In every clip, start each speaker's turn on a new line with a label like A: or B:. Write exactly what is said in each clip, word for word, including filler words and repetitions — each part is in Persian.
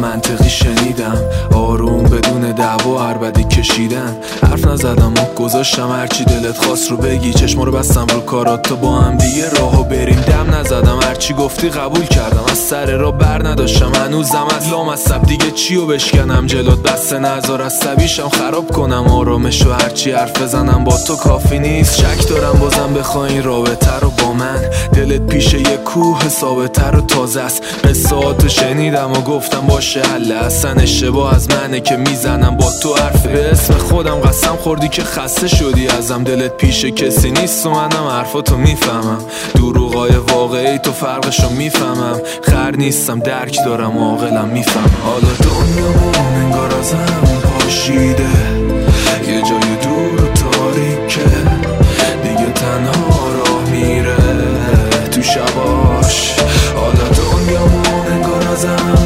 A: منطقی شنیدم، آروم بدون دعوا عربدی کشیدن. حرف نزدم و گذاشتم هرچی دلت خواست رو بگی، چشما رو بستم رو کارات تا با هم دیگه راهو بریم. دم نزدم هرچی گفتی قبول کردم، از سر را بر نداشتم هنوزم از لامصب. دیگه چیو بشکنم جلوت، بسته نذار عصبیشم خراب کنم آرامشو. هرچی حرف بزنم با تو کافی نیست، شک دارم بازم بخوای این رابطه رو با من. دلت پیش یه کوه ثابت‌تر و تازه است، قصه‌هاتو شنیدم و گفتم باشه حله. اصلا اشتباه از منه که میزنم با تو حرف، به اسم خودم قسم خوردی که خسته شدی ازم. دلت پیش کسی نیست و منم حرفاتو میفهمم، دروغای واقعی تو فرقشو میفهمم. خر نیستم درک دارم و عاقلم میفهمم. حالا دنیامون انگار ازم پاشیده، یه جای دور و تاریکه، دیگه تنها راه میره تو شباش. حالا دنیامون انگار ازم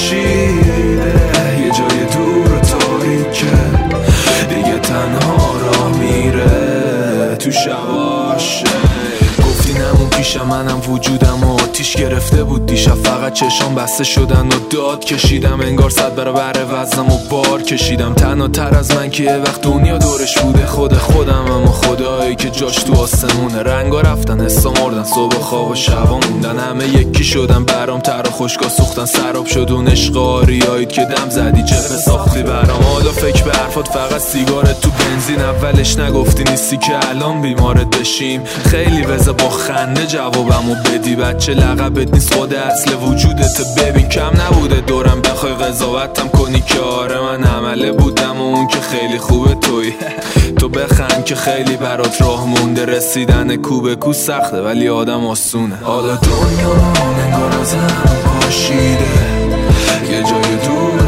A: پاشیده، یه جای دور و تاریکه، دیگه تنها راه میره تو شباش. گفتی نمون پیشم، منم وجودم و آتیش گرفته بود دیشب. فقط چشام بسته شدن و داد کشیدم، انگار صد برابر وزنم و بار کشیدم. تنها تر از من که یه وقت دنیا دورش بوده خود خودم، اما خدایی که جاش تو آسمونه. رنگا رفتن، حسا مردن، صبح خواب و شبا موندن، همه یکی شدن برام. تر و خشکا سوختن، سراب شد اون عشق آریایی که دم زدی جبه ساختی برام. حالا فکر به حرفات فقط سیگارت تو بنزین، اولش نگفتی نیستی که الان بیمارت بشیم. خیلی وزه با خنده جوابمو بدی، بچه لقبت نیست خود اصل وجودت. ببین کم نبوده دورم بخوای قضاوتم کنی که آره من عمله بودم و اون که خیلی خوبه توی. تو بخند که خیلی برات راه مونده، رسیدن کو به کو سخته ولی آدم آسونه. حالا دنیا انگار ازم پاشیده، یه جای دور